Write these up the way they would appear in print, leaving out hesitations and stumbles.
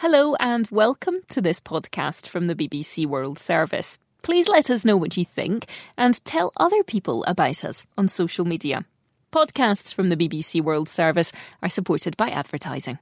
Hello and welcome to this podcast from the BBC World Service. Please let us know what you think and tell other people about us on social media. Podcasts from the BBC World Service are supported by advertising.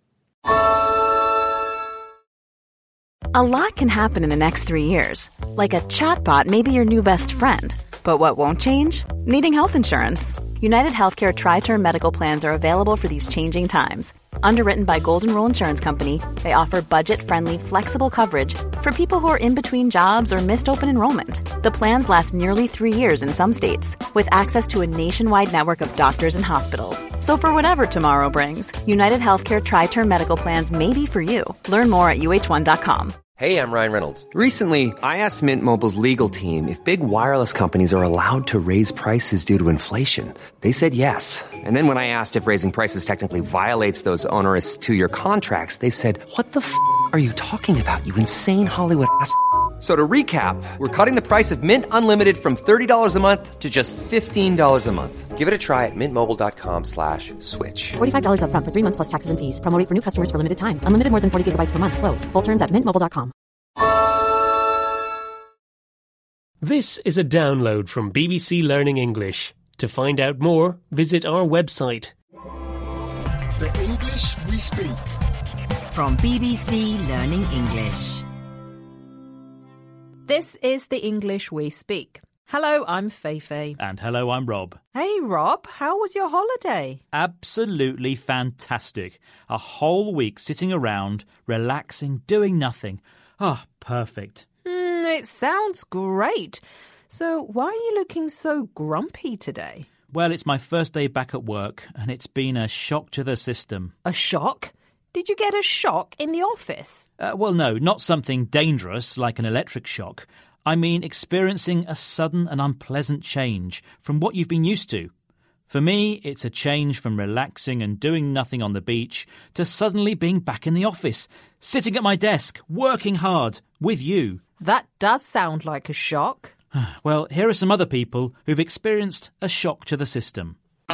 A lot can happen in the next 3 years. Like a chatbot may be your new best friend. But what won't change? Needing health insurance. United Healthcare Tri-Term Medical Plans are available for these changing times. Underwritten by Golden Rule Insurance Company, they offer budget-friendly, flexible coverage for people who are in between jobs or missed open enrollment. The plans last nearly 3 years in some states, with access to a nationwide network of doctors and hospitals. So for whatever tomorrow brings, United Healthcare Tri-Term Medical Plans may be for you. Learn more at uh1.com. Hey, I'm Ryan Reynolds. Recently, I asked Mint Mobile's legal team if big wireless companies are allowed to raise prices due to inflation. They said yes. And then when I asked if raising prices technically violates those onerous 2-year contracts, they said, "What the f*** are you talking about, you insane Hollywood ass?" So to recap, we're cutting the price of Mint Unlimited from $30 a month to just $15 a month. Give it a try at mintmobile.com/switch. $45 up front for 3 months plus taxes and fees. Promo rate for new customers for limited time. Unlimited more than 40 gigabytes per month. Slows full terms at mintmobile.com. This is a download from BBC Learning English. To find out more, visit our website. The English we speak. From BBC Learning English. This is the English we speak. Hello, I'm Feifei. And hello, I'm Rob. Hey, Rob, how was your holiday? Absolutely fantastic. A whole week sitting around, relaxing, doing nothing. Perfect. It sounds great. So why are you looking so grumpy today? Well, it's my first day back at work, and it's been a shock to the system. A shock? Did you get a shock in the office? Well, no, not something dangerous like an electric shock. I mean experiencing a sudden and unpleasant change from what you've been used to. For me, it's a change from relaxing and doing nothing on the beach to suddenly being back in the office, sitting at my desk, working hard, with you. That does sound like a shock. Well, here are some other people who've experienced a shock to the system.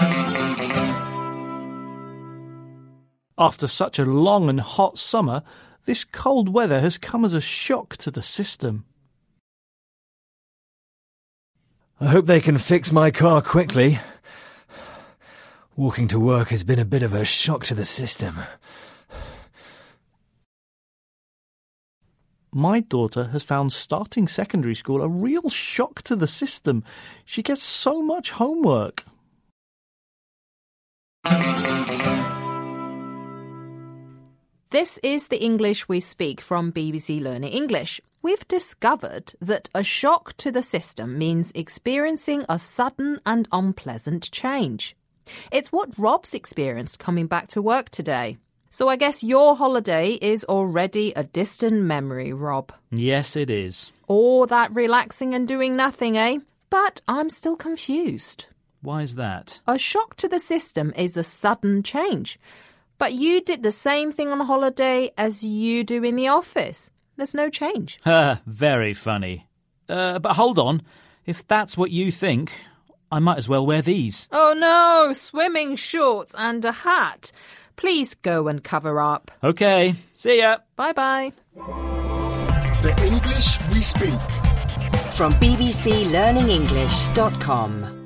After such a long and hot summer, this cold weather has come as a shock to the system. I hope they can fix my car quickly. Walking to work has been a bit of a shock to the system. My daughter has found starting secondary school a real shock to the system. She gets so much homework. This is the English we speak from BBC Learning English. We've discovered that a shock to the system means experiencing a sudden and unpleasant change. It's what Rob's experienced coming back to work today. So I guess your holiday is already a distant memory, Rob. Yes, it is. All that relaxing and doing nothing, eh? But I'm still confused. Why is that? A shock to the system is a sudden change. But you did the same thing on holiday as you do in the office. There's no change. Very funny. But hold on. If that's what you think, I might as well wear these. Oh no, swimming shorts and a hat. Please go and cover up. Okay, see ya. Bye-bye. The English we speak. From bbclearningenglish.com.